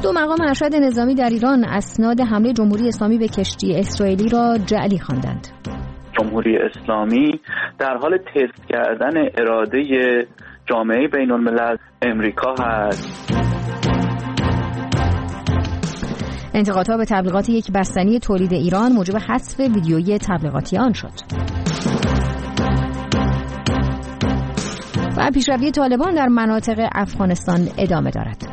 دو مقام ارشد نظامی در ایران اسناد حمله جمهوری اسلامی به کشتی اسرائیلی را جعلی خواندند. جمهوری اسلامی در حال تست کردن اراده جامعه بین الملل امریکا هست. انتقادها به تبلیغات یک بستنی تولید ایران موجب حذف ویدیویی تبلیغاتی آن شد. و پیشروی طالبان در مناطق افغانستان ادامه دارد.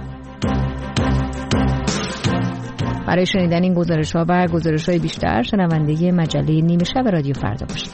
برای شنیدن این گزارش‌ها و گزارش‌های بیشتر شنونده مجله نیمه شب رادیو فردا باشید.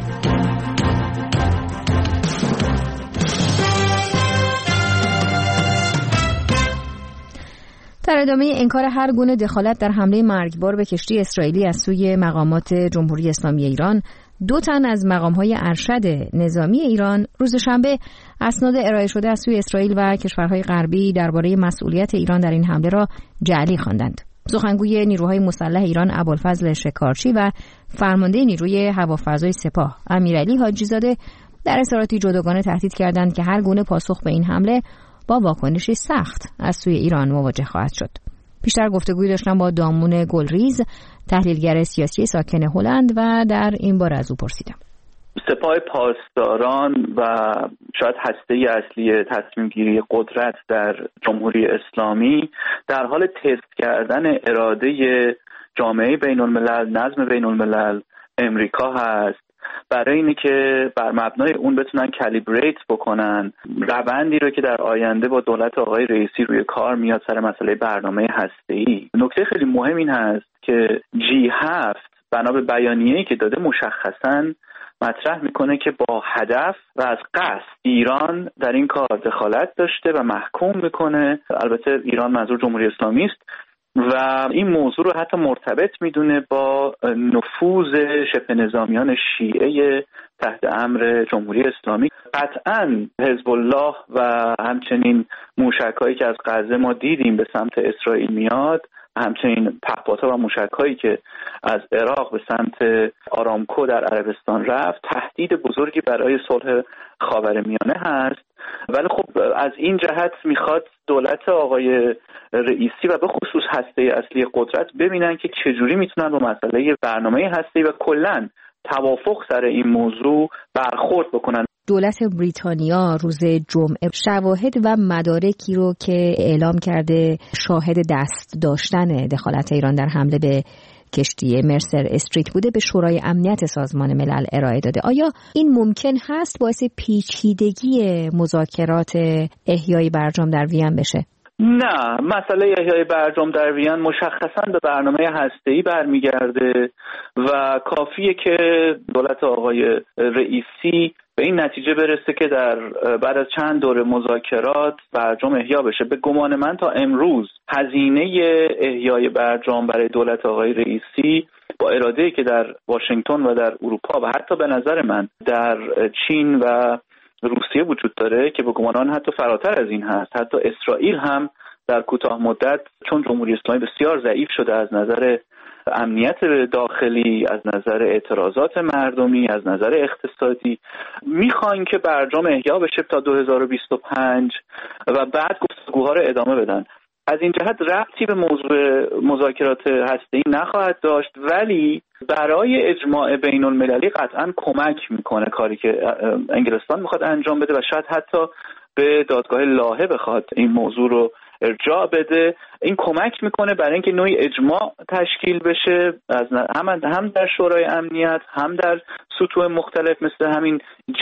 در ادامه انکار هر گونه دخالت در حمله مرگبار به کشتی اسرائیلی از سوی مقامات جمهوری اسلامی ایران، 2 تن از مقام‌های ارشد نظامی ایران روز شنبه اسناد ارائه شده از سوی اسرائیل و کشورهای غربی درباره مسئولیت ایران در این حمله را جعلی خواندند. سخنگوی نیروهای مسلح ایران ابوالفضل شکارچی و فرمانده نیروی هوافضای سپاه امیرعلی حاجی‌زاده در اظهاراتی جداگانه تهدید کردند که هر گونه پاسخ به این حمله با واکنشی سخت از سوی ایران مواجه خواهد شد. بیشتر گفتگویی داشتم با دامون گلریز، تحلیلگر سیاسی ساکن هلند، و در این باره از او پرسیدم. سپاه پاسداران و شاید هسته اصلی تصمیم گیری قدرت در جمهوری اسلامی در حال تست کردن اراده جامعه بین الملل، نظم بین الملل امریکا هست، برای اینه که بر مبنای اون بتونن کالیبریت بکنن روندی رو که در آینده با دولت آقای رئیسی روی کار میاد سر مسئله برنامه هسته‌ای. نکته خیلی مهم این هست که G7 بنا به بیانیه‌ای که داده مشخصاً مطرح میکنه که با هدف و از قصد ایران در این کار دخالت داشته و محکوم میکنه. البته ایران منظور جمهوری اسلامی است و این موضوع رو حتی مرتبط میدونه با نفوذ شبه نظامیان شیعه تحت امر جمهوری اسلامی. قطعاً حزب الله و همچنین موشک‌هایی که از غزه ما دیدیم به سمت اسرائیل میاد، همچنین پهپادها و موشک‌هایی که از عراق به سمت آرامکو در عربستان رفت، تهدید بزرگی برای صلح خاورمیانه هست. ولی خب از این جهت میخواد دولت آقای رئیسی و به خصوص هسته اصلی قدرت ببینن که چجوری میتونن با مسئله برنامه هسته‌ای و کلاً توافق سر این موضوع برخورد بکنن. دولت بریتانیا روز جمعه شواهد و مدارکی رو که اعلام کرده شاهد دست داشتن دخالت ایران در حمله به کشتی مرسر استریت بوده به شورای امنیت سازمان ملل ارائه داده. آیا این ممکن هست باعث پیچیدگی مذاکرات احیای برجام در وین بشه؟ نه، مسئله احیای برجام در وین مشخصاً به برنامه هسته‌ای برمیگرده و کافیه که دولت آقای رئیسی به این نتیجه برسه که در بعد از چند دوره مذاکرات برجام احیا بشه. به گمان من تا امروز هزینه احیای برجام برای دولت آقای رئیسی با اراده‌ای که در واشنگتن و در اروپا و حتی به نظر من در چین و روسیه وجود داره که به گمان من حتی فراتر از این هست. حتی اسرائیل هم در کوتاه مدت چون جمهوری اسلامی بسیار ضعیف شده از نظر امنیت داخلی، از نظر اعتراضات مردمی، از نظر اقتصادی، میخوان که برجام احیا بشه تا 2025 و بعد گفتگوها رو ادامه بدن. از این جهت ربطی به موضوع مذاکرات هسته‌ای نخواهد داشت، ولی برای اجماع بین المللی قطعاً کمک میکنه کاری که انگلستان میخواد انجام بده و شاید حتی به دادگاه لاهه بخواد این موضوع رو ارجاع بده. این کمک میکنه برای اینکه نوعی اجماع تشکیل بشه از هم در شورای امنیت هم در سطوح مختلف مثل همین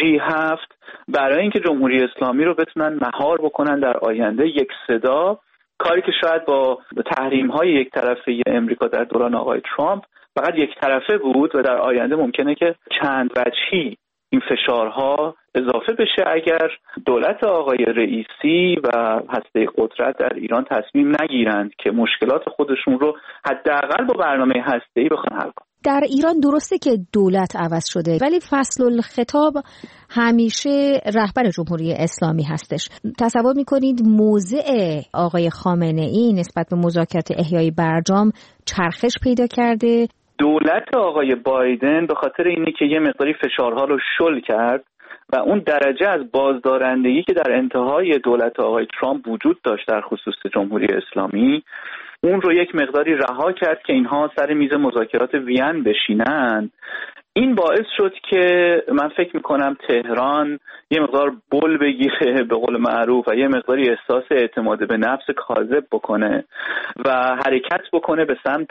G7 برای اینکه جمهوری اسلامی رو بتونن مهار بکنن در آینده یک صدا، کاری که شاید با تحریم‌های یک طرفه امریکا در دوران آقای ترامپ فقط یک طرفه بود و در آینده ممکنه که چند وجهی این فشارها اضافه بشه اگر دولت آقای رئیسی و هسته قدرت در ایران تصمیم نگیرند که مشکلات خودشون رو حداقل با برنامه هسته‌ای بخوان حل کنن. در ایران درسته که دولت عوض شده ولی فصل الخطاب همیشه رهبر جمهوری اسلامی هستش. تصور میکنید موضع آقای خامنه‌ای نسبت به مذاکرات احیای برجام چرخش پیدا کرده؟ دولت آقای بایدن به خاطر اینه که یه مقداری فشارها رو شل کرد و اون درجه از بازدارندگی که در انتهای دولت آقای ترامپ وجود داشت در خصوص جمهوری اسلامی، اون رو یک مقداری رها کرد که اینها سر میز مذاکرات وین بشینن. این باعث شد که من فکر میکنم تهران یه مقدار بل بگیره به قول معروف و یه مقداری احساس اعتماد به نفس کاذب بکنه و حرکت بکنه به سمت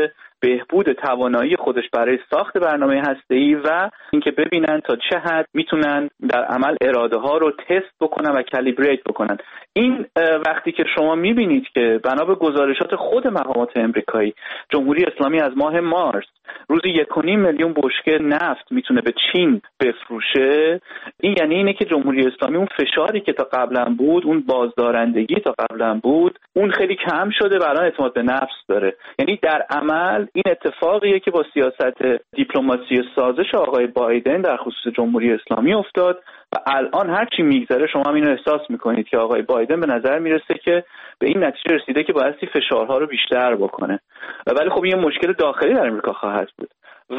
بهبود توانایی خودش برای ساخت برنامه هسته‌ای و اینکه ببینن تا چه حد میتونن در عمل اراده ها رو تست بکنن و کالیبریت بکنن. این وقتی که شما میبینید که بنا به گزارشات خود مقامات امریکایی جمهوری اسلامی از ماه مارس روزی 1.5 میلیون بشکه نفت میتونه به چین بفروشه، این یعنی اینه که جمهوری اسلامی اون فشاری که تا قبلا بود، اون بازدارندگی تا قبلا بود، اون خیلی کم شده و الان اعتماد به نفس داره. یعنی در عمل این اتفاقیه که با سیاست دیپلماسی سازش آقای بایدن در خصوص جمهوری اسلامی افتاد و الان هر چی میگذره شما هم اینو احساس میکنید که آقای بایدن به نظر میرسه که به این نتیجه رسیده که بایستی فشارها رو بیشتر بکنه. ولی خب این مشکل داخلی در امریکا خواهد بود و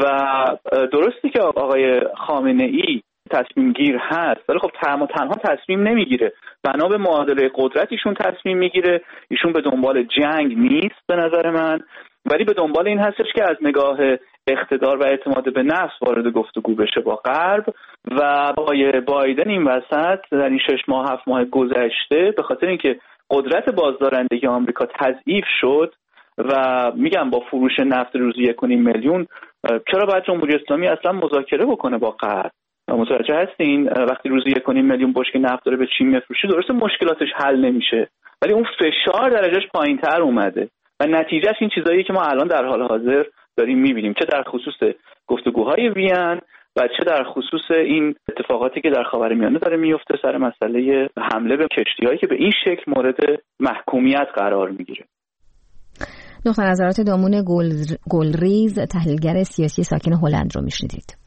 درستی که آقای خامنه ای تصمیم گیر هست، ولی خب تنها تصمیم نمیگیره، بنا به معادله قدرت ایشون تصمیم میگیره. ایشون به دنبال جنگ نیست به نظر من، ولی به دنبال این هستش که از نگاه اقتدار و اعتماد به نفس وارد گفتگو بشه با غرب و آقای بایدن این وسط در این 6 ماه 7 ماه گذشته به خاطر اینکه قدرت بازدارندگی آمریکا تضعیف شد و میگم با فروش نفت روزی 1.5 میلیون، چرا باید جمهوری اسلامی اصلا مذاکره بکنه با غرب؟ متوجه هستین؟ وقتی روزی 1.5 میلیون بشکه نفت داره به چین میفروشه، درسته مشکلاتش حل نمیشه، ولی اون فشار درجهش پایینتر اومده و نتیجهش این چیزاییه که ما الان در حال حاضر داریم میبینیم، چه در خصوص گفتگوهای وین و چه در خصوص این اتفاقاتی که در خاورمیانه داره میفته سر مسئله حمله به کشتی‌هایی که به این شکل مورد محکومیت قرار میگیره. نقطه نظرات دامون گلریز، تحلیلگر سیاسی ساکن هلند رو میشنیدید.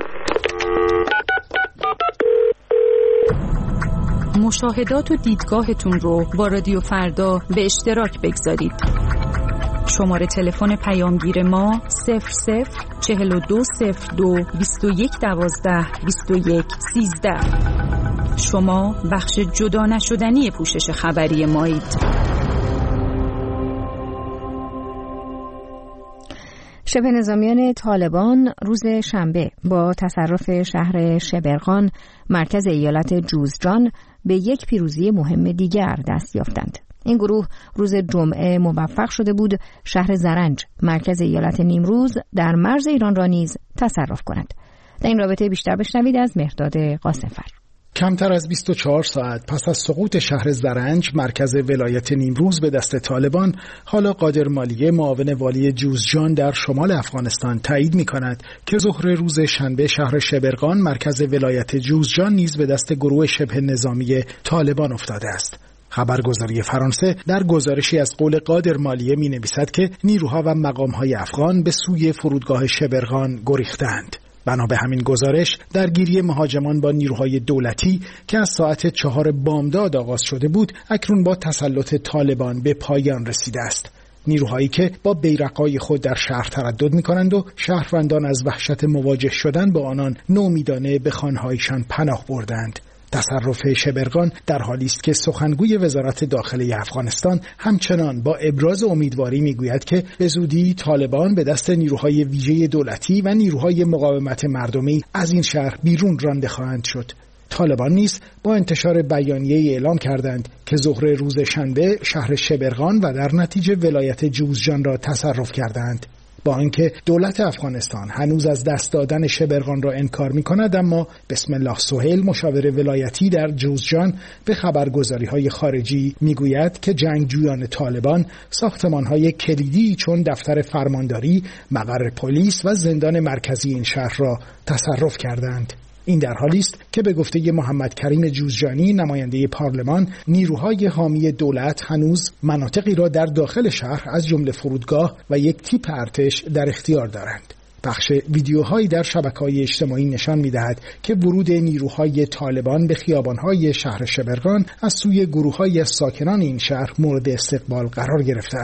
مشاهدات و دیدگاهتون رو با رادیو فردا به اشتراک بگذارید. شماره تلفن پیامگیر ما 00420221122113. شما بخش جدا نشدنی پوشش خبری مایید. شبه نظامیان طالبان روز شنبه با تصرف شهر شبرغان مرکز ایالت جوزجان به یک پیروزی مهم دیگر دست یافتند. این گروه روز جمعه موفق شده بود شهر زرنج مرکز ایالت نیمروز در مرز ایران را نیز تصرف کند. در این رابطه بیشتر بشنوید از مهرداد قاسمفر. کمتر از 24 ساعت پس از سقوط شهر زرنج مرکز ولایت نیمروز به دست طالبان، حالا قادر مالیه معاون والی جوزجان در شمال افغانستان تایید می‌کند که ظهر روز شنبه شهر شبرغان مرکز ولایت جوزجان نیز به دست گروه شبه نظامی طالبان افتاده است. خبرگزاری فرانسه در گزارشی از قول قادر مالیه می‌نویسد که نیروها و مقام‌های افغان به سوی فرودگاه شبرغان گریختند. بنا به همین گزارش درگیری مهاجمان با نیروهای دولتی که از ساعت 4 بامداد آغاز شده بود، اکنون با تسلط طالبان به پایان رسیده است. نیروهایی که با بیرق‌های خود در شهر تردد می‌کنند و شهروندان از وحشت مواجه شدن با آنان نومیدانه به خانه‌هایشان پناه بردند. تصرف شبرغان در حالی است که سخنگوی وزارت داخله افغانستان همچنان با ابراز امیدواری میگوید که به زودی طالبان به دست نیروهای ویژه دولتی و نیروهای مقاومت مردمی از این شهر بیرون رانده خواهند شد. طالبان نیز با انتشار بیانیه‌ای اعلام کردند که ظهر روز شنبه شهر شبرغان و در نتیجه ولایت جوزجان را تصرف کردند. با اینکه دولت افغانستان هنوز از دست دادن شبرغان را انکار می‌کند، اما بسم الله سهیل مشاور ولایتی در جوزجان به خبرگزاری‌های خارجی می‌گوید که جنگجویان طالبان ساختمان‌های کلیدی چون دفتر فرمانداری، مقر پلیس و زندان مرکزی این شهر را تصرف کردند. این در حالی است که به گفته محمد کریم جوزجانی نماینده پارلمان، نیروهای حامی دولت هنوز مناطقی را در داخل شهر از جمله فرودگاه و یک تیپ ارتش در اختیار دارند. پخش ویدیوهایی در شبکه‌های اجتماعی نشان می‌دهد که ورود نیروهای طالبان به خیابان‌های شهر شبرغان از سوی گروه‌های ساکنان این شهر مورد استقبال قرار گرفته است.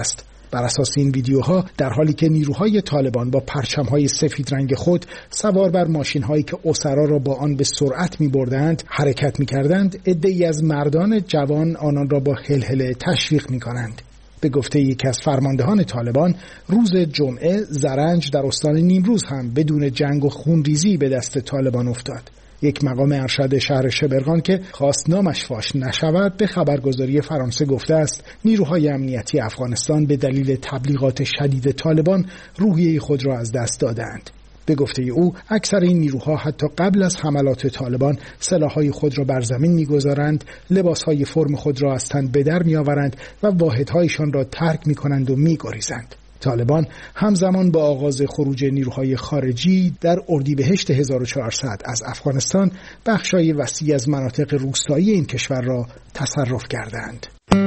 بر اساس این ویدیوها در حالی که نیروهای طالبان با پرچم‌های سفید رنگ خود سوار بر ماشین‌هایی که اسرا را با آن به سرعت می‌بردند حرکت می‌کردند، عده‌ای از مردان جوان آنان را با هلهله تشویق می‌کنند. به گفته یکی از فرماندهان طالبان، روز جمعه زرنج در استان نیمروز هم بدون جنگ و خونریزی به دست طالبان افتاد. یک مقام ارشد شهر شبرغان که خواست نامش فاش نشود به خبرگزاری فرانسه گفته است نیروهای امنیتی افغانستان به دلیل تبلیغات شدید طالبان روحیه خود را از دست دادند. به گفته او اکثر این نیروها حتی قبل از حملات طالبان سلاح‌های خود را بر زمین می‌گذارند، لباس‌های فرم خود را از تن به در می‌آورند و واحدهایشان را ترک می‌کنند و می‌گریزند. طالبان همزمان با آغاز خروج نیروهای خارجی در اردیبهشت 1400 از افغانستان بخشای وسیع از مناطق روستایی این کشور را تصرف کردند.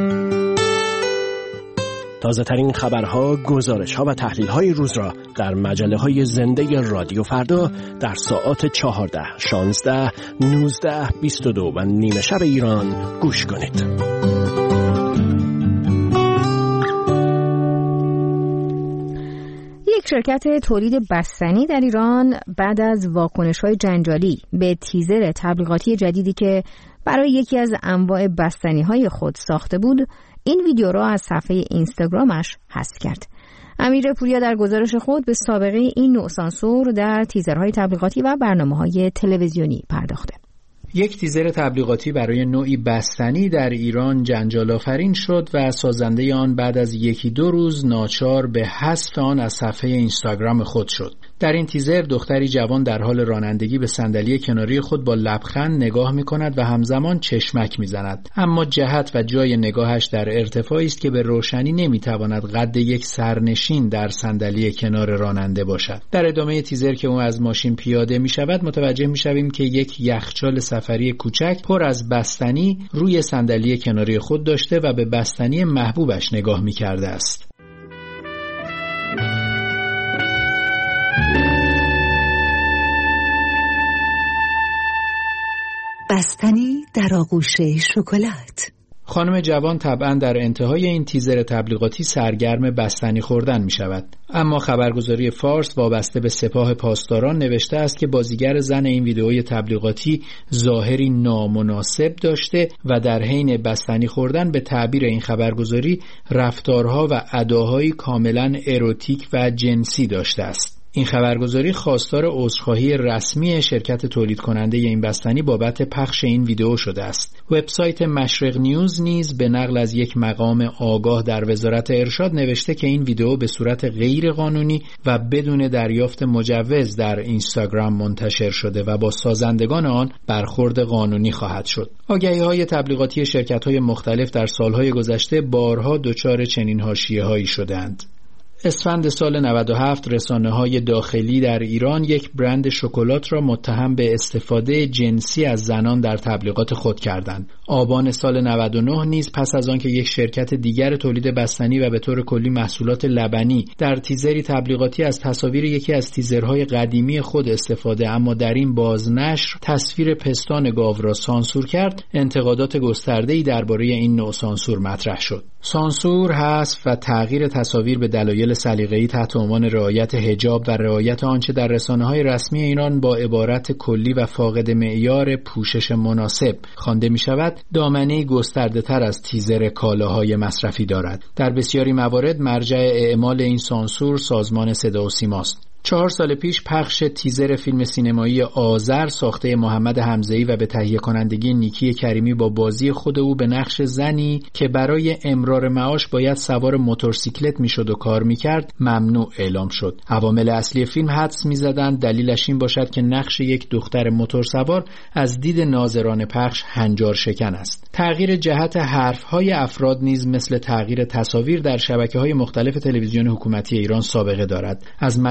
تازه ترین خبرها، گزارش‌ها و تحلیل‌های روز را در مجله‌های زنده رادیو فردا در ساعات 14، 16، 19، 22 و نیمه شب ایران گوش کنید. یک شرکت تولید بستنی در ایران بعد از واکنش‌های جنجالی به تیزر تبلیغاتی جدیدی که برای یکی از انواع بستنی‌های خود ساخته بود، این ویدیو را از صفحه اینستاگرامش حذف کرد. امیر پوریا در گزارش خود به سابقه این نوع سانسور در تیزرهای تبلیغاتی و برنامه‌های تلویزیونی پرداخته. یک تیزر تبلیغاتی برای نوعی بستنی در ایران جنجال آفرین شد و سازنده آن بعد از 1-2 روز ناچار به حذف آن از صفحه اینستاگرام خود شد. در این تیزر دختری جوان در حال رانندگی به صندلی کناری خود با لبخند نگاه می‌کند و همزمان چشمک می‌زند، اما جهت و جای نگاهش در ارتفاعی است که به روشنی نمی‌تواند قد یک سرنشین در صندلی کنار راننده باشد. در ادامه تیزر که او از ماشین پیاده می‌شود متوجه می‌شویم که یک یخچال سفری کوچک پر از بستنی روی صندلی کناری خود داشته و به بستنی محبوبش نگاه می‌کرده است. بستنی در آغوش شکلات. خانم جوان طبعا در انتهای این تیزر تبلیغاتی سرگرم بستنی خوردن می شود. اما خبرگزاری فارس وابسته به سپاه پاسداران نوشته است که بازیگر زن این ویدئوی تبلیغاتی ظاهری نامناسب داشته و در حین بستنی خوردن به تعبیر این خبرگزاری رفتارها و اداهایی کاملا اروتیک و جنسی داشته است. این خبرگزاری خواستار عذرخواهی رسمی شرکت تولید کننده این بستنی بابت پخش این ویدئو شده است. وبسایت مشرق نیوز نیز به نقل از یک مقام آگاه در وزارت ارشاد نوشته که این ویدئو به صورت غیر قانونی و بدون دریافت مجوز در اینستاگرام منتشر شده و با سازندگان آن برخورد قانونی خواهد شد. آگهی‌های تبلیغاتی شرکت‌های مختلف در سال‌های گذشته بارها دچار چنین حاشیه‌هایی شدند. اسفند سال 97 رسانه‌های داخلی در ایران یک برند شکلات را متهم به استفاده جنسی از زنان در تبلیغات خود کردند. آبان سال 99 نیز پس از آنکه یک شرکت دیگر تولید بستنی و به طور کلی محصولات لبنی در تیزری تبلیغاتی از تصاویر یکی از تیزرهای قدیمی خود استفاده اما در این بازنشر تصویر پستان گاو را سانسور کرد، انتقادات گسترده‌ای درباره این نوع سانسور مطرح شد. سانسور، حذف و تغییر تصاویر به دلایل سلیقه‌ای تحت عنوان رعایت حجاب و رعایت آنچه در رسانه‌های رسمی ایران با عبارت کلی و فاقد معیار پوشش مناسب خوانده می‌شود، دامنه‌ای گسترده‌تر از تیزر کالاهای مصرفی دارد. در بسیاری موارد مرجع اعمال این سانسور سازمان صدا و سیما است. 4 سال پیش پخش تیزر فیلم سینمایی آذر ساخته محمد حمزه‌ای و به تهیه کنندگی نیکی کریمی با بازی خود او به نقش زنی که برای امرار معاش باید سوار موتورسیکلت میشد و کار میکرد ممنوع اعلام شد. عوامل اصلی فیلم حدس میزدند دلیلش این باشد که نقش یک دختر موتورسوار از دید ناظران پخش هنجار شکن است. تغییر جهت حرفهای افراد نیز مثل تغییر تصاویر در شبکه‌های مختلف تلویزیون حکومتی ایران سابقه دارد. از مشهورترین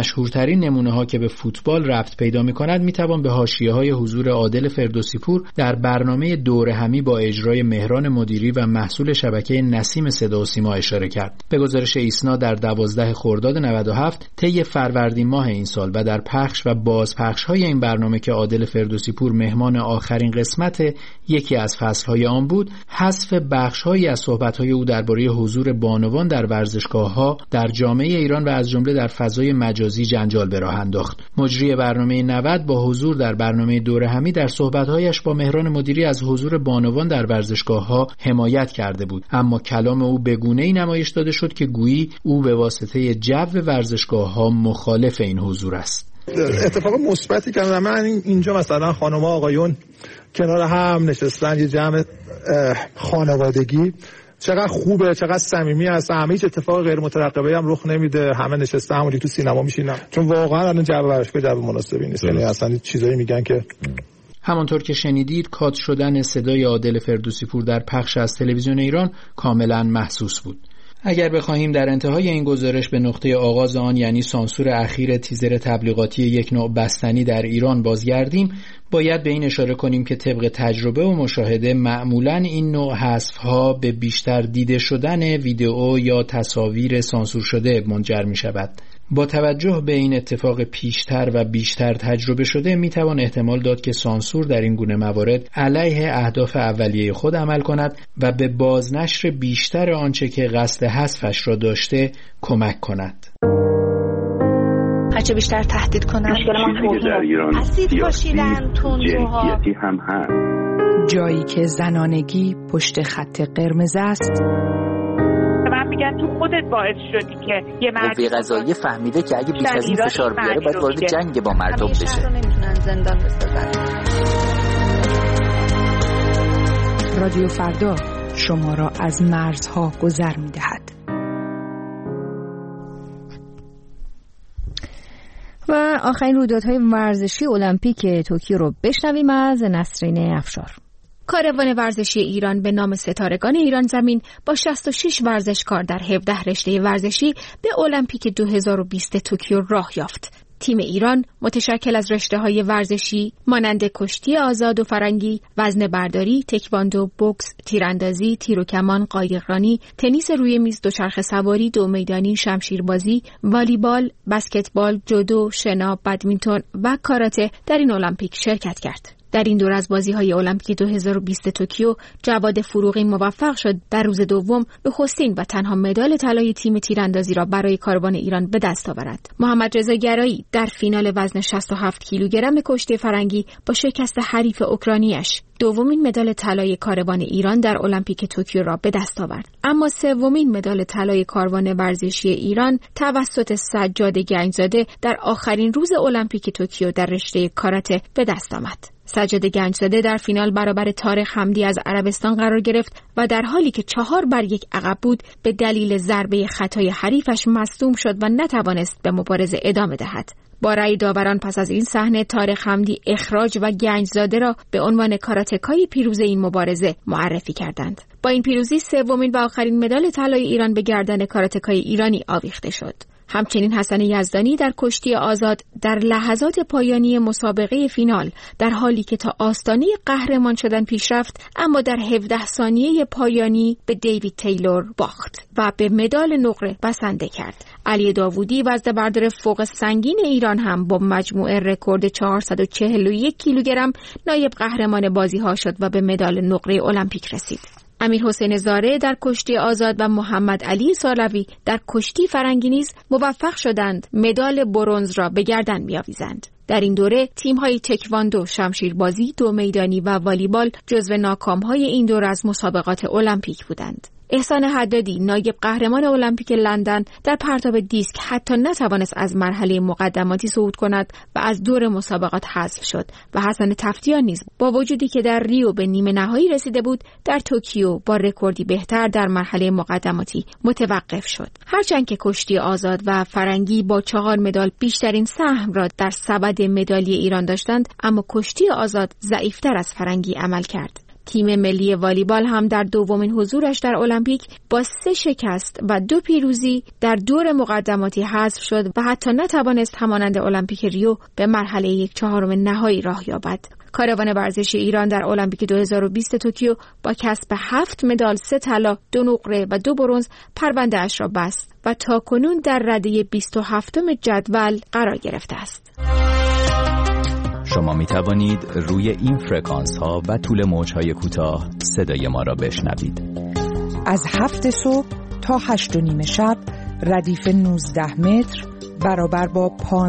مشهورترین نمونه‌ها که به فوتبال ربط پیدا می‌کند می‌توان به حاشیه‌های حضور عادل فردوسی پور در برنامه دوره همی با اجرای مهران مدیری و محصول شبکه نسیم صدا و سیما اشاره کرد. به گزارش ایسنا در 12 خرداد 97 طی فروردین ماه این سال و در پخش و بازپخش‌های این برنامه که عادل فردوسی پور مهمان آخرین قسمت یکی از فصل‌های آن بود، حذف بخش‌هایی از صحبت‌های او درباره حضور بانوان در ورزشگاه‌ها در جامعه ایران و از جمله در فضای مجازی جنجال به راه انداخت. مجری برنامه 90 با حضور در برنامه دوره همی در صحبت‌هایش با مهران مدیری از حضور بانوان در ورزشگاه‌ها حمایت کرده بود، اما کلام او به گونه‌ای نمایش داده شد که گویی او به واسطه جو ورزشگاه‌ها مخالف این حضور است. اتفاق مثبتی که من اینجا مثلا خانم‌ها آقایون کنار هم نشستن، یه جمع خانوادگی، چقدر خوبه، چقدر صمیمی هست، همه هیچ اتفاق غیر مترقبه هم رخ نمیده، همه نشسته همونجوری تو سینما میشینن، چون واقعا الان جو ورزشگاه جو مناسبی نیست، یعنی اصلا چیزایی میگن که همانطور که شنیدید کات شدن صدای عادل فردوسی پور در پخش از تلویزیون ایران کاملا محسوس بود. اگر بخواهیم در انتهای این گزارش به نقطه آغاز آن، یعنی سانسور اخیر تیزر تبلیغاتی یک نوع بستنی در ایران بازگردیم، باید به این اشاره کنیم که طبق تجربه و مشاهده معمولاً این نوع حذف‌ها به بیشتر دیده شدن ویدئو یا تصاویر سانسور شده منجر می شود. با توجه به این اتفاق پیشتر و بیشتر تجربه شده میتوان احتمال داد که سانسور در این گونه موارد علیه اهداف اولیه خود عمل کند و به بازنشر بیشتر آنچه که قصد حذفش را داشته کمک کند. هرچه بیشتر تهدید کنند مشکل ما در ایران اسید پاشیدن، تندروها، هم هست. جایی که زنانگی پشت خط قرمز است، میگن تو خودت باعث شدی که یه مرد قوه قضاییه فهمیده که اگه بیش از این فشار بیاره باید وارد جنگ با مردم بشه. نمیتونن زندان بسازن. رادیو فردا شما را از مرزها گذر می‌دهد. و آخرین رویدادهای ورزشی المپیک توکیو رو بشنویم از نسرین افشار. کاروان ورزشی ایران به نام ستارگان ایران زمین با 66 ورزشکار در 17 رشته ورزشی به المپیک 2020 توکیو راه یافت. تیم ایران متشکل از رشته‌های ورزشی مانند کشتی آزاد و فرنگی، وزنه برداری، تکواندو، بوکس، تیراندازی، تیر و کمان، قایقرانی، تنیس روی میز، دوچرخه سواری، دو میدانی، شمشیربازی، والیبال، بسکتبال، جودو، شنا، بدمینتون و کاراته در این المپیک شرکت کرد. در این دور از بازی‌های المپیک 2020 توکیو، جواد فروغی موفق شد در روز دوم نخستین و تنها مدال طلای تیم تیراندازی را برای کاروان ایران به دست آورد. محمد رضا گرایی در فینال وزن 67 کیلوگرم کشتی فرنگی با شکست حریف اوکراینیش دومین مدال طلای کاروان ایران در المپیک توکیو را به دست آورد. اما سومین مدال طلای کاروان ورزشی ایران توسط سجاد گنجزاده در آخرین روز المپیک توکیو در رشته کاراته به دست آمد. سجاد گنجزاده در فینال برابر طارق حمدی از عربستان قرار گرفت و در حالی که 4-1 عقب بود به دلیل ضربه خطای حریفش مصدوم شد و نتوانست به مبارزه ادامه دهد. با رأی داوران پس از این صحنه طارق حمدی اخراج و گنجزاده را به عنوان کاراتکای پیروز این مبارزه معرفی کردند. با این پیروزی سومین و آخرین مدال طلای ایران به گردن کاراتکای ایرانی آویخته شد. همچنین حسن یزدانی در کشتی آزاد در لحظات پایانی مسابقه فینال در حالی که تا آستانه قهرمان شدن پیش رفت، اما در 17 ثانیه پایانی به دیوید تیلور باخت و به مدال نقره بسنده کرد. علی داوودی وزنه بردار فوق سنگین ایران هم با مجموع رکورد 441 کیلوگرم نایب قهرمان بازی‌ها شد و به مدال نقره المپیک رسید. امیر حسین زاره در کشتی آزاد و محمد علی سالوی در کشتی فرنگی نیز موفق شدند مدال برنز را به گردن بیاویزند. در این دوره تیم‌های تکواندو، شمشیربازی، دو میدانی و والیبال جزو ناکام‌های این دوره از مسابقات المپیک بودند. احسان حدادی نایب قهرمان المپیک لندن در پرتاب دیسک حتی نتوانست از مرحله مقدماتی صعود کند و از دور مسابقات حذف شد و حسن تفتیان نیز با وجودی که در ریو به نیمه نهایی رسیده بود در توکیو با رکوردی بهتر در مرحله مقدماتی متوقف شد. هرچند که کشتی آزاد و فرنگی با 4 مدال بیشترین سهم را در سبد مدالی ایران داشتند، اما کشتی آزاد ضعیفتر از فرنگی عمل کرد. تیم ملی والیبال هم در دومین حضورش در المپیک با 3 شکست و 2 پیروزی در دور مقدماتی حذف شد و حتی نتوانست همانند المپیک ریو به مرحله 1/4 نهایی راه یابد. کاروان ورزشی ایران در المپیک 2020 توکیو با کسب 7 مدال، 3 طلا، 2 نقره و 2 برنز پرونده اش را بست و تاکنون در رده 27م جدول قرار گرفته است. شما می توانید روی این فرکانس ها و طول موج های کوتاه صدای ما را بشنوید. از 7 صبح تا 8:30 شب ردیف 19 متر برابر با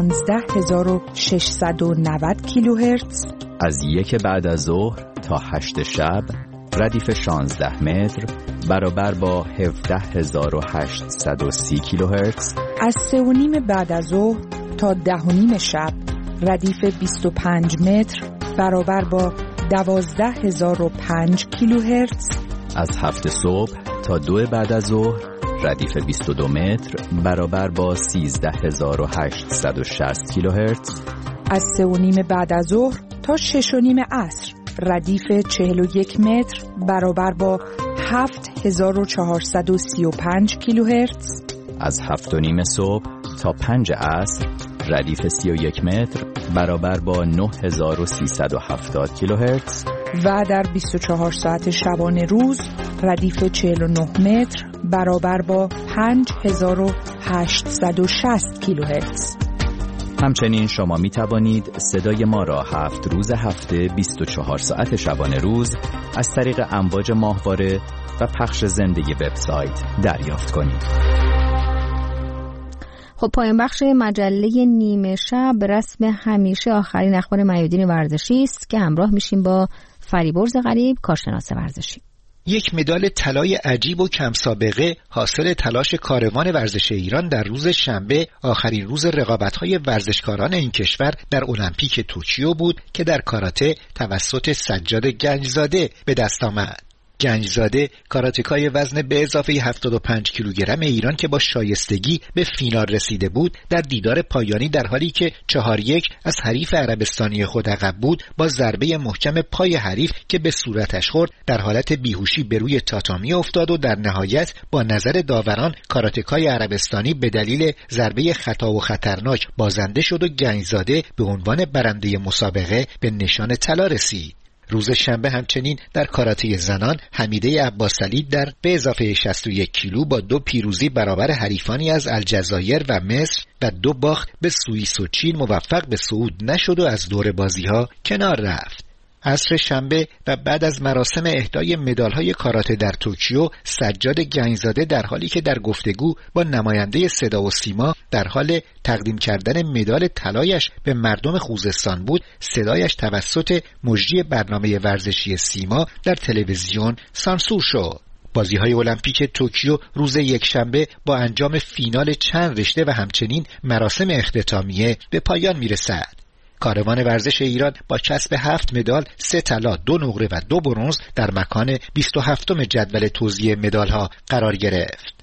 15690 کیلوهرتز. از 1 بعد از ظهر تا 8 شب ردیف 16 متر برابر با 17830 کیلوهرتز. از 3:30 بعد از ظهر تا 10:30 شب ردیف 25 متر برابر با 12005 کیلوهرتز. از 7 صبح تا 2 بعد از ظهر ردیف 22 متر برابر با 13860 کیلوهرتز. از 3:30 بعد از ظهر تا 6:30 عصر ردیف 41 متر برابر با 7435 کیلوهرتز. از 7:30 صبح تا 5 عصر ردیف 31 متر برابر با 9370 کیلوهرتز. و در 24 ساعت شبانه روز ردیف 49 متر برابر با 5860 کیلوهرتز. همچنین شما می توانید صدای ما را 7 روز هفته 24 ساعت شبانه روز از طریق امواج ماهواره و پخش زنده وبسایت دریافت کنید. خب پایان بخش مجله نیمه شب رسم همیشه آخرین اخبار میادین ورزشی است که همراه میشیم با فریبرز غریب، کارشناس ورزشی. یک مدال طلای عجیب و کم سابقه حاصل تلاش کاروان ورزش ایران در روز شنبه، آخرین روز رقابت‌های ورزشکاران این کشور در المپیک توکیو بود که در کاراته توسط سجاد گنجزاده به دست آمد. گنجزاده کاراتکای وزن به اضافه 75 کیلوگرم ایران که با شایستگی به فینال رسیده بود، در دیدار پایانی در حالی که 4-1 از حریف عربستانی خود عقب بود، با ضربه محکم پای حریف که به صورتش خورد در حالت بیهوشی به روی تاتامی افتاد و در نهایت با نظر داوران کاراتکای عربستانی به دلیل ضربه خطا و خطرناک بازنده شد و گنجزاده به عنوان برنده مسابقه به نشان طلا رسید. روز شنبه همچنین در کاراته زنان حمیده عباسعلی در به اضافه 61 کیلو با 2 پیروزی برابر حریفانی از الجزایر و مصر و 2 باخت به سوئیس و چین موفق به صعود نشد و از دور بازی‌ها کنار رفت. عصر شنبه و بعد از مراسم اهدای مدال‌های کاراته در توکیو، سجاد گنجزاده در حالی که در گفتگو با نماینده صدا و سیما در حال تقدیم کردن مدال طلایش به مردم خوزستان بود، صدایش توسط مجری برنامه ورزشی سیما در تلویزیون سانسور شد. بازی‌های المپیک توکیو روز یکشنبه با انجام فینال چند رشته و همچنین مراسم اختتامیه به پایان می‌رسد. کاروان ورزش ایران با کسب 7 مدال، 3 طلا، 2 نقره و 2 برنز در مکان 27م جدول توزیع مدال‌ها قرار گرفت.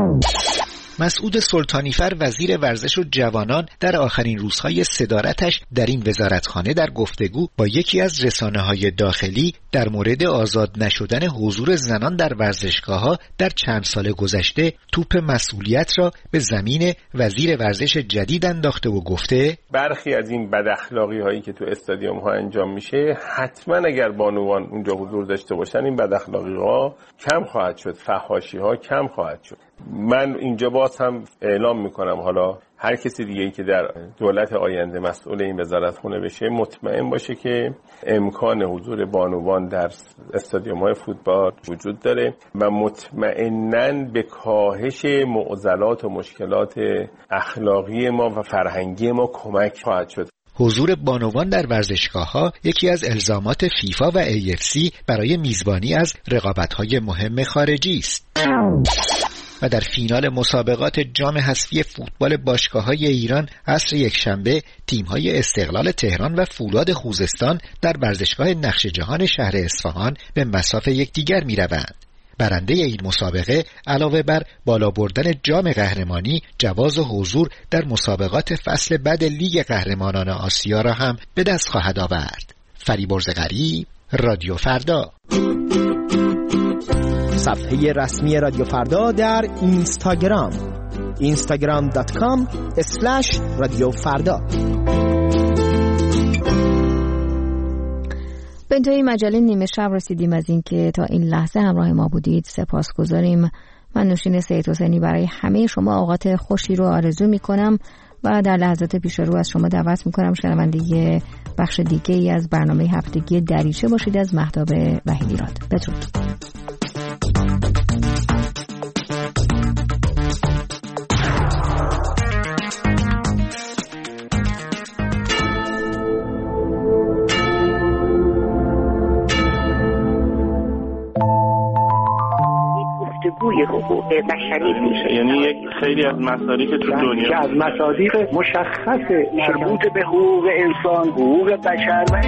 مسعود سلطانیفر وزیر ورزش و جوانان در آخرین روزهای صدارتش در این وزارتخانه در گفتگو با یکی از رسانه‌های داخلی در مورد آزاد نشدن حضور زنان در ورزشگاه‌ها در چند سال گذشته توپ مسئولیت را به زمین وزیر ورزش جدید انداخته و گفته برخی از این بداخلاقی‌هایی که تو استادیوم‌ها انجام میشه حتما اگر بانوان اونجا حضور داشته باشن این بداخلاقی‌ها کم خواهد شد، فحاشی‌ها کم خواهد شد. من اینجا باز هم اعلام میکنم، حالا هر کسی دیگه‌ای که در دولت آینده مسئول این وزارتخونه بشه مطمئن باشه که امکان حضور بانوان در استادیوم‌های فوتبال وجود داره و مطمئناً به کاهش معضلات و مشکلات اخلاقی ما و فرهنگی ما کمک خواهد شد. حضور بانوان در ورزشگاه‌ها یکی از الزامات فیفا و AFC برای میزبانی از رقابت‌های مهم خارجی است. و در فینال مسابقات جام حذفی فوتبال باشگاه‌های ایران عصر یکشنبه تیم‌های استقلال تهران و فولاد خوزستان در ورزشگاه نقش جهان شهر اصفهان به مصاف یکدیگر می‌روند. برنده این مسابقه علاوه بر بالا بردن جام قهرمانی، جواز حضور در مسابقات فصل بعد لیگ قهرمانان آسیا را هم به دست خواهد آورد. فریبرز غریب، رادیو فردا. صفحه رسمی رادیو فردا در اینستاگرام instagram.com/رادیو فردا. به انتهای مجله نیمه شب رسیدیم. از اینکه تا این لحظه همراه ما بودید سپاسگزاریم. من نوشین سید حسینی برای همه شما اوقات خوشی رو آرزو میکنم و در لحظات پیش رو از شما دعوت میکنم شنونده بخش دیگه ای از برنامه هفتگی دریچه باشید از مهتاب وحیدیراد. بدرود. حقوق بشری میشه، یعنی یک خیلی از مصادیق تو دنیا که از مصادیق مشخص مربوط به حقوق انسان، حقوق بشر و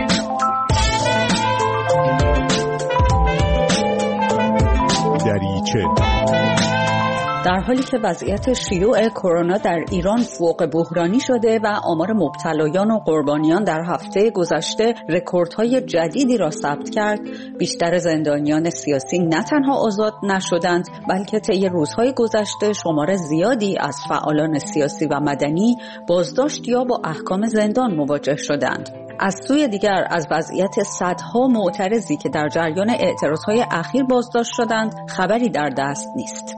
دریچه. در حالی که وضعیت شیوع کرونا در ایران فوق بحرانی شده و آمار مبتلایان و قربانیان در هفته گذشته رکوردهای جدیدی را ثبت کرد، بیشتر زندانیان سیاسی نه تنها آزاد نشدند، بلکه طی روزهای گذشته شمار زیادی از فعالان سیاسی و مدنی بازداشت یا با احکام زندان مواجه شدند. از سوی دیگر از وضعیت صدها معترضی که در جریان اعتراضهای اخیر بازداشت شدند خبری در دست نیست.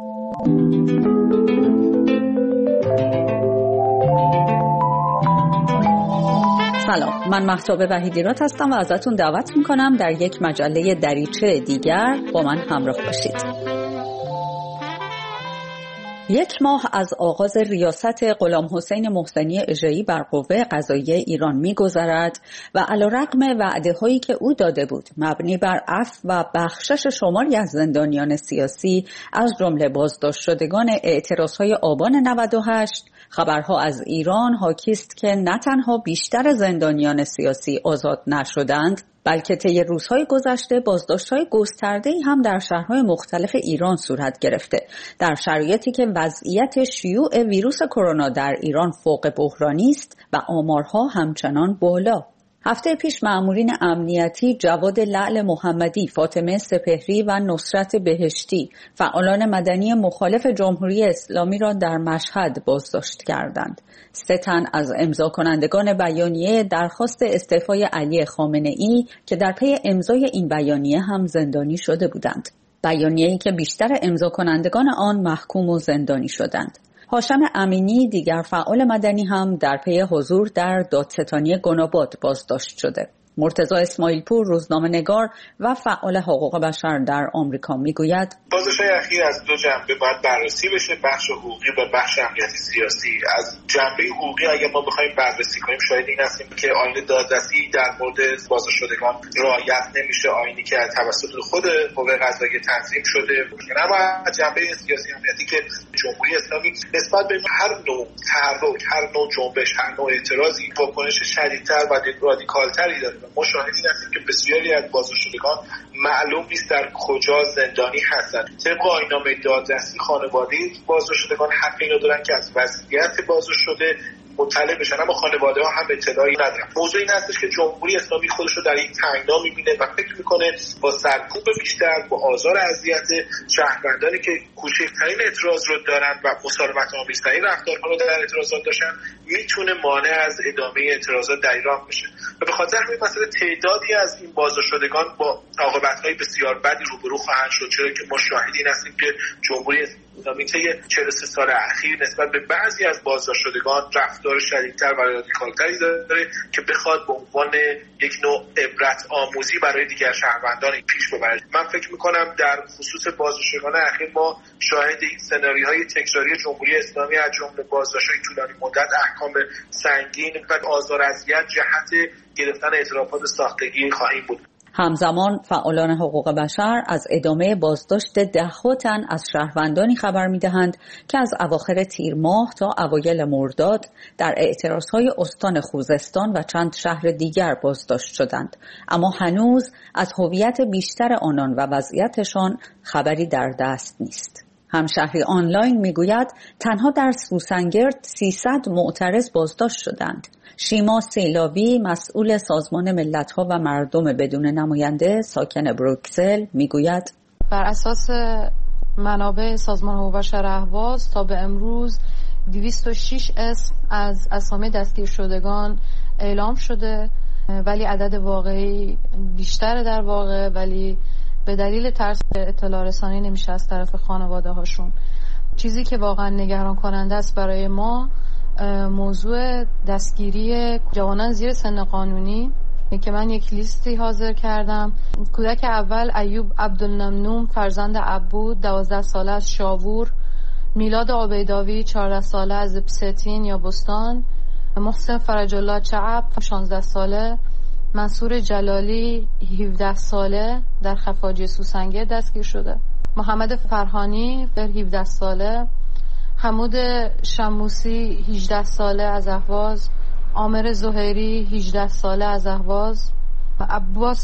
سلام، من مهتاب وحیدیراد هستم و ازتون دعوت میکنم در یک مجله دریچه دیگر با من همراه باشید. یک ماه از آغاز ریاست غلام حسین محسنی اژه‌ای بر قوه قضاییه ایران می‌گذرد و علیرغم وعده‌هایی که او داده بود مبنی بر عفو و بخشش شماری از زندانیان سیاسی از جمله بازداشت شدگان اعتراضهای آبان 98، خبرها از ایران حاکی است که نه تنها بیشتر زندانیان سیاسی آزاد نشدند، بلکه طی روزهای گذشته بازداشت‌های گسترده‌ای هم در شهرهای مختلف ایران صورت گرفته. در شرایطی که وضعیت شیوع ویروس کرونا در ایران فوق بحرانی است و آمارها همچنان بالا. هفته پیش مأمورین امنیتی جواد لعل محمدی، فاطمه سپهری و نصرت بهشتی، فعالان مدنی مخالف جمهوری اسلامی را در مشهد بازداشت کردند. 3 تن از امضا کنندگان بیانیه درخواست استعفای علی خامنه‌ای که در پی امضای این بیانیه هم زندانی شده بودند. بیانیه‌ای که بیشتر امضا کنندگان آن محکوم و زندانی شدند. هاشم امینی، دیگر فعال مدنی، هم در پی حضور در دادستانی گناباد بازداشت شده. مرتضی اسماعیل پور، روزنامه‌نگار و فعال حقوق بشر در آمریکا میگوید بازداشت‌های اخیر از 2 جنبه باید بررسی بشه، بخش حقوقی و بخش امنیتی سیاسی. از جنبه حقوقی اگه ما بخوایم بررسی کنیم شاید این هستیم که آیین دادرسی در مورد بازداشت شدگان رعایت نمیشه، آیینی که توسط خود قوه قضاییه تنظیم شده. اما از جنبه سیاسی امنیتی که جمهوری اسلامی نسبت به هر نوع تحرک، هر نوع جنبش، هر نوع اعتراضی واکنش شدیدتر و رادیکالتری داره. ما شاهدیم هستیم که بسیاری از بازداشتگان معلوم نیست در کجا زندانی هستند. طبق آیین‌نامه دادرسی خانواده بازداشتگان حق اینو دارن که از وضعیت بازداشت شده مطلع بشن، اما خانواده ها هم اطلاعی ندارن. موضوع این هستش که جمهوری اسلامی خودش رو در یک تنگنا میبینه و فکر میکنه با سرکوب بیشتر، با آزار اذیت شهروندانی که کوچکترین اعتراض رو دارن و مسالمت آمیزترین رفتارها رو در اعتراضات داشتن میتونه مانع از ادامه اعتراضات در ایران بشه. و به خاطر همین مسئله تعدادی از این بازداشت شدگان با عاقبت‌های بسیار بدی روبرو خواهند شد، چرا که ما شاهدین هستیم که جمهوری اسلامی طی 43 سال اخیر نسبت به بعضی از بازداشت شدگان رفتار شدیدتر و رادیکالتری داره که بخواد به عنوان یک نوع عبرت آموزی برای دیگر شهروندان پیش ببره. من فکر می‌کنم در خصوص بازداشت شدگان اخیر ما شاهد این سناریوهای تکراری جمهوری اسلامی از جمله بازداشت‌های طولانی مدت، احکام سنگین و آزار اذیت جهت گرفتن اعترافات ساختگی خواهیم بود. همزمان فعالان حقوق بشر از ادامه بازداشت 10 تن از شهروندانی خبر می‌دهند که از اواخر تیر ماه تا اوایل مرداد در اعتراضهای استان خوزستان و چند شهر دیگر بازداشت شدند، اما هنوز از هویت بیشتر آنان و وضعیتشان خبری در دست نیست. همشهری آنلاین میگوید تنها در سوسنگرد 300 معترض بازداشت شدند. شیما سیلاوی مسئول سازمان ملت‌ها و مردم بدون نماینده ساکن بروکسل میگوید بر اساس منابع سازمان حقوق بشر اهواز تا به امروز 206 اسم از اسامی دستگیر شدگان اعلام شده، ولی عدد واقعی بیشتره در واقع، ولی به دلیل ترس اطلاع رسانی نمیشه از طرف خانواده هاشون. چیزی که واقعا نگران کننده است برای ما موضوع دستگیری جوانان زیر سن قانونی که من یک لیستی حاضر کردم. کودک اول ایوب عبدالنمنوم فرزند عبود 12 ساله از شاور، میلاد عبیداوی 14 ساله از پستین یا بستان، محسن فرج الله چعب 16 ساله، منصور جلالی 17 ساله در خفاجی سوسنگرد دستگیر شده، محمد فرهانی 17 ساله، حمود شموسی 18 ساله از اهواز، عامر زهیری 18 ساله از اهواز، عباس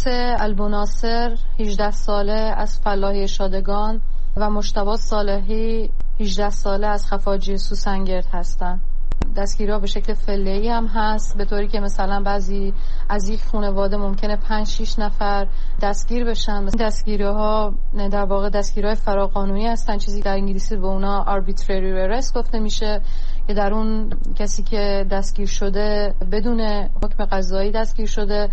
البناصر 18 ساله از فلاحی شادگان و مجتبی صالحی 18 ساله از خفاجی سوسنگرد هستند. دستگیری‌ها به شکل فعلی هم هست، به طوری که مثلا بعضی از یک خانواده ممکنه 5-6 نفر دستگیر بشن. دستگیری‌ها در واقع دستگیری‌های فراقانونی هستن، چیزی در انگلیسی به اونا arbitrary arrest گفته میشه، که در اون کسی که دستگیر شده بدون حکم قضایی دستگیر شده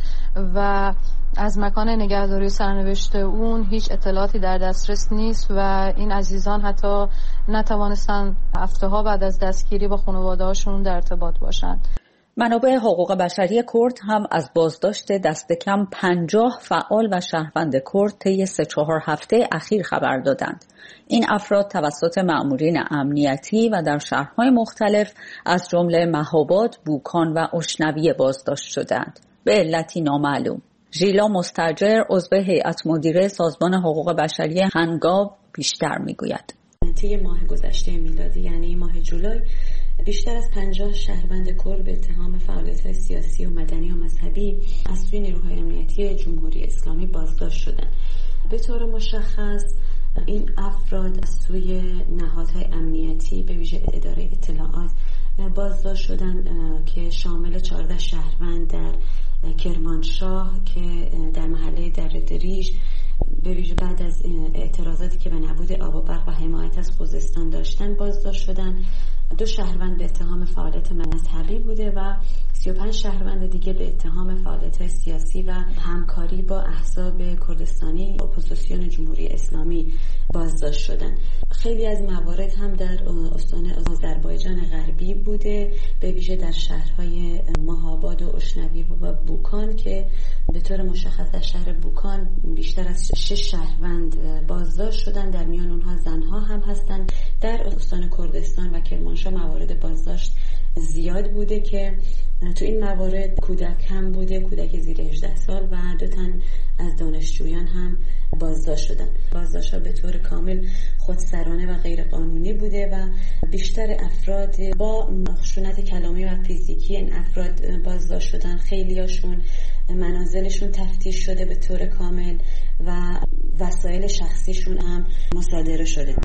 و از مکان نگهداری سرنوشت اون هیچ اطلاعاتی در دسترس نیست و این عزیزان حتی نتوانستن هفته‌ها بعد از دستگیری با خانواده‌هاشون در ارتباط باشند. منابع حقوق بشری کرد هم از بازداشت دست کم 50 فعال و شهروند کرد طی 3-4 هفته اخیر خبر دادند. این افراد توسط مأمورین امنیتی و در شهرهای مختلف از جمله مهاباد، بوکان و اشنویه بازداشت شدند به علتی نامعلوم. ژیلا مستاجر عضو هیئت مدیره سازمان حقوق بشری هنگاو بیشتر میگوید. طی ماه گذشته میلادی یعنی ماه جولای بیشتر از 50 شهروند کرد به اتهام فعالیت‌های سیاسی و مدنی و مذهبی از سوی نیروهای امنیتی جمهوری اسلامی بازداشت شدند. به طور مشخص این افراد از سوی نهادهای امنیتی به ویژه اداره اطلاعات بازداشت شدند که شامل 14 شهروند در کرمانشاه که در محله دردریج به ویژه بعد از اعتراضاتی که به نبود آب و برق و حمایت از خوزستان داشتن بازداشت شدن. 2 شهروند به اتهام فعالیت مذهبی بوده و 35 شهروند دیگه به اتهام فعالیت سیاسی و همکاری با احزاب کردستانی اپوزیسیون جمهوری اسلامی بازداشت شدن. خیلی از موارد هم در استان آذربایجان غربی بوده، به ویژه در شهرهای مهاباد و اشنوی و بوکان که به طور مشخص در شهر بوکان بیشتر از 6 شهروند بازداشت شدن، در میان اونها زنها هم هستند. در استان کردستان و کرمانشاه موارد بازداشت زیاد بوده که تو این موارد کودک هم بوده، کودک زیر 18 سال و 2 تن از دانشجویان هم بازداشت شدن. بازداشت‌ها به طور کامل خودسرانه و غیر قانونی بوده و بیشتر افراد با خشونت کلامی و فیزیکی این افراد بازداشت شدن. خیلیاشون منازلشون تفتیش شده به طور کامل و وسایل شخصیشون هم مصادره شده.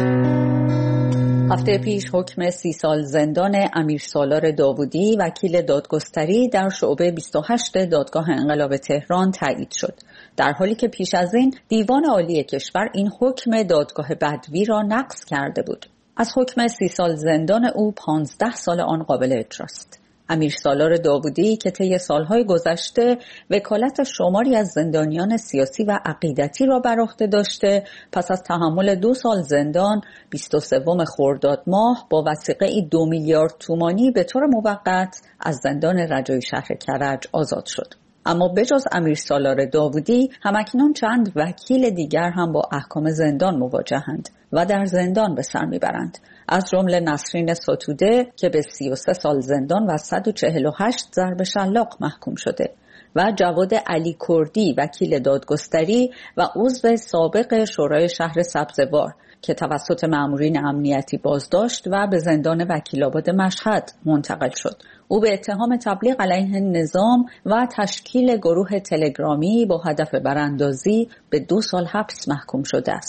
هفته پیش حکم 30 سال زندان امیر سالار داوودی وکیل دادگستری در شعبه 28 دادگاه انقلاب تهران تایید شد، در حالی که پیش از این دیوان عالی کشور این حکم دادگاه بدوی را نقض کرده بود. از حکم 30 سال زندان او 15 سال آن قابل اجراست. امیر سالار داوودی که طی سالهای گذشته وکالت شماری از زندانیان سیاسی و عقیدتی را بر عهده داشته، پس از تحمل 2 سال زندان 23 خرداد ماه با وثیقه 2 میلیارد تومانی به طور موقت از زندان رجایی شهر کرج آزاد شد. اما بجز امیر سالار داوودی همکنون چند وکیل دیگر هم با احکام زندان مواجهند و در زندان به سر میبرند، از جمله نسرین ستوده که به 33 سال زندان و 148 ضرب شلاق محکوم شده و جواد علی کردی وکیل دادگستری و عضو سابق شورای شهر سبزوار که توسط مأمورین امنیتی بازداشت و به زندان وکیل‌آباد مشهد منتقل شد. او به اتهام تبلیغ علیه نظام و تشکیل گروه تلگرامی با هدف براندازی به 2 سال حبس محکوم شده است.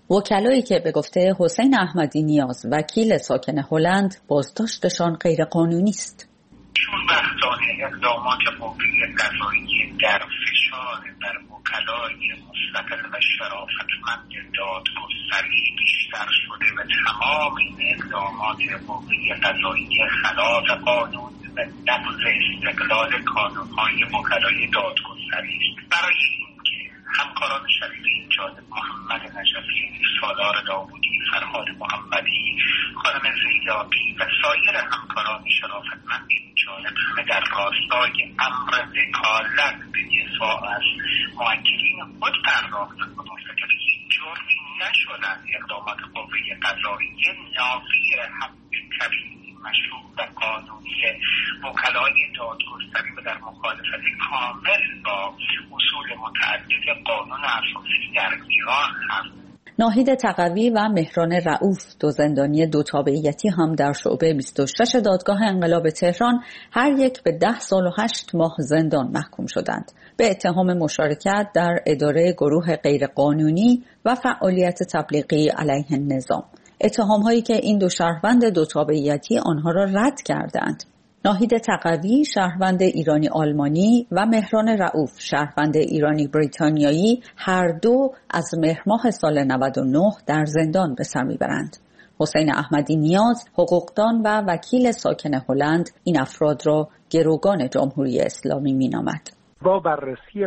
وکلایی که به گفته حسین احمدی نیاز وکیل ساکن هلند بازداشتشان غیرقانونی است. چون بحثانه اقدامات قوه قضاییه در فشار بر وکلای مستقل و شرافتمند دادگستری بیشتر شده و تمام این اقدامات قوه قضاییه خلاف قانون و نقض استقلال کانون‌های وکلای دادگستری است. برای اینکه همکاران شریف این جانب محمد نجفی، سالار داوودی، فرهاد محمدی، خانم زیدابی و سایر همکاران شرافتمند این جانب همه در راستای امر وکالت به دفاع از موکلین خود پرداختند و مرتکب هیچ جرمی نشدند. اقدامات قوه قضاییه نافی حق طبیعی مشروع و قانونی وکلای دادگستری و در مخالفت کامل با اصول متعدد قانون اساسی در ایران هست. ناهید تقوی و مهران رؤوف، دو زندانی دو تابعیتی هم در شعبه 26 دادگاه انقلاب تهران، هر یک به 10 سال و 8 ماه زندان محکوم شدند به اتهام مشارکت در اداره گروه غیرقانونی و فعالیت تبلیغی علیه نظام. اتهام‌هایی که این دو شهروند دو تابعیتی آنها را رد کردند. ناهید تقوی شهروند ایرانی آلمانی و مهران رؤوف شهروند ایرانی بریتانیایی هر دو از مهر ماه سال 99 در زندان به سر میبرند. حسین احمدی نیاز، حقوقدان و وکیل ساکن هلند، این افراد را گروگان جمهوری اسلامی مینامد. با بررسی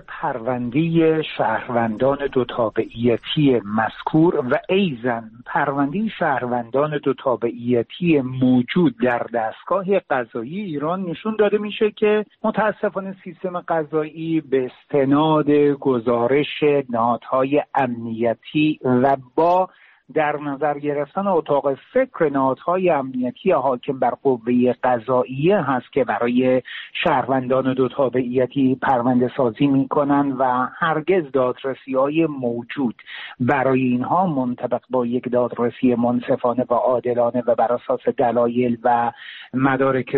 پرونده شهروندان دو تابعیتی مذکور و ایضاً پرونده شهروندان دو تابعیتی موجود در دستگاه قضایی ایران نشون داده میشه که متاسفانه سیستم قضایی به استناد گزارش نهادهای امنیتی و با در نظر گرفتن اتاق فکر نهادهای امنیتی حاکم بر قوه قضاییه هست که برای شهروندان دو تابعیتی پرونده سازی میکنن و هرگز دادرسی‌های موجود برای اینها منطبق با یک دادرسی منصفانه و عادلانه و بر اساس دلایل و مدارک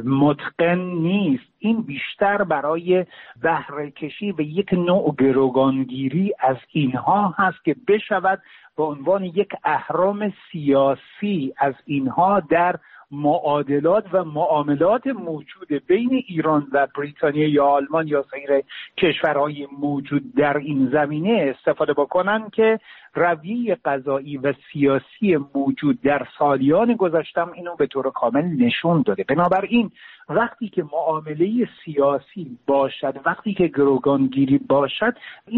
متقن نیست. این بیشتر برای بهره کشی و یک نوع گروگانگیری از اینها هست که بشود به عنوان یک اهرام سیاسی از اینها در معادلات و معاملات موجود بین ایران و بریتانیا یا آلمان یا سایر کشورهای موجود در این زمینه استفاده بکنن که رویه قضایی و سیاسی موجود در سالیان گذشتم اینو به طور کامل نشون داده. بنابراین وقتی که معامله سیاسی باشد، وقتی که گروگانگیری باشد،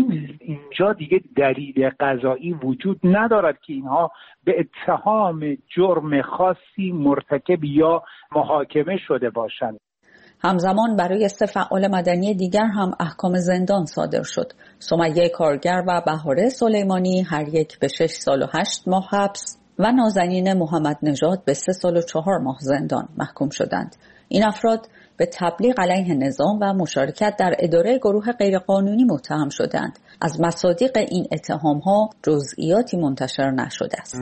اینجا دیگه دلیل قضایی وجود ندارد که اینها به اتهام جرم خاصی مرتکب یا محاکمه شده باشند. همزمان برای 3 فعال مدنی دیگر هم احکام زندان صادر شد. سمیه کارگر و بهاره سلیمانی هر یک به 6 سال و 8 ماه حبس و نازنین محمد نژاد به 3 سال و 4 ماه زندان محکوم شدند. این افراد به تبلیغ علیه نظام و مشارکت در اداره گروه غیرقانونی متهم شدند. از مصادیق این اتهام‌ها جزئیاتی منتشر نشده است.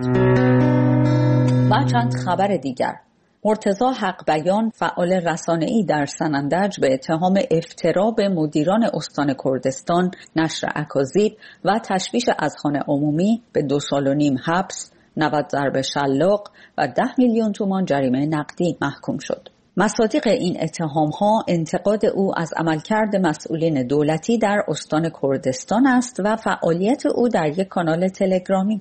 و چند خبر دیگر. مرتضی حق بیان، فعال رسانه‌ای در سنندج، به اتهام افترا به مدیران استان کردستان، نشر اکاذیب و تشویش اذهان عمومی به 2 سال و نیم حبس، 90 ضرب شلاق و 10 میلیون تومان جریمه نقدی محکوم شد. مصادیق این اتهام‌ها انتقاد او از عملکرد مسئولین دولتی در استان کردستان است و فعالیت او در یک کانال تلگرامی.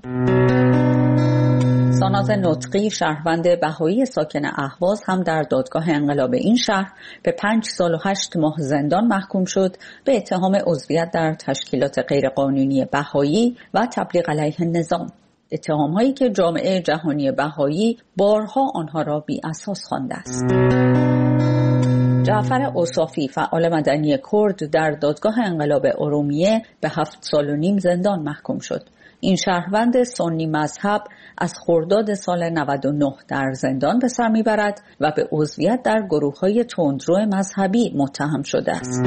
ساناز نطقی، شهروند بهایی ساکن اهواز، هم در دادگاه انقلاب این شهر به 5 سال و 8 ماه زندان محکوم شد به اتهام عضویت در تشکیلات غیرقانونی بهایی و تبلیغ علیه نظام. اتهام‌هایی که جامعه جهانی بهایی بارها آنها را بی اساس خوانده است. جعفر اوصافی، فعال مدنی کرد، در دادگاه انقلاب ارومیه به 7 سال و نیم زندان محکوم شد. این شهروند سنی مذهب از خرداد سال 99 در زندان به سر میبرد و به عضویت در گروه‌های تندرو مذهبی متهم شده است.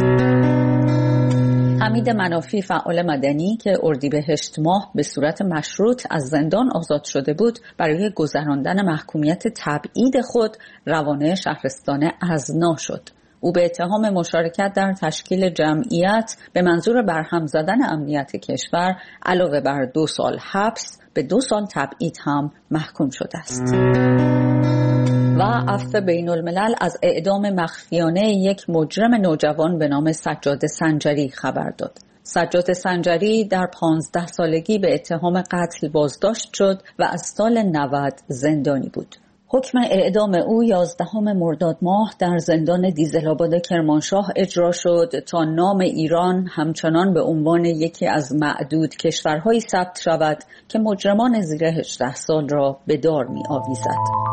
حمید منافی، فعال مدنی که اردیبهشت ماه به صورت مشروط از زندان آزاد شده بود، برای گذراندن محکومیت تبعید خود روانه شهرستان ازنا شد. او به اتهام مشارکت در تشکیل جمعیت به منظور برهم زدن امنیت کشور علاوه بر 2 سال حبس به 2 سال تبعید هم محکوم شده است. و عفو بین الملل از اعدام مخفیانه یک مجرم نوجوان به نام سجاد سنجری خبر داد. سجاد سنجری در 15 سالگی به اتهام قتل بازداشت شد و از سال 90 زندانی بود. حکم اعدام او 11 مرداد ماه در زندان دیزل‌آباد کرمانشاه اجرا شد تا نام ایران همچنان به عنوان یکی از معدود کشورهایی ثبت شود که مجرمان زیر 18 سال را به دار می‌آویزد.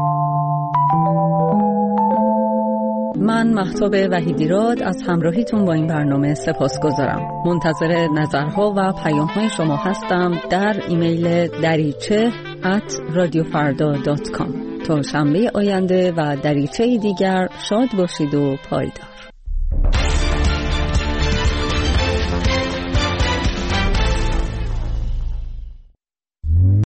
من مهتاب وحیدیراد از همراهیتون با این برنامه سپاسگزارم. منتظر نظرها و پیام‌های شما هستم در ایمیل dariche@radiofarda.com. تا شنبه آینده و دریچه دیگر شاد باشید و پایدار.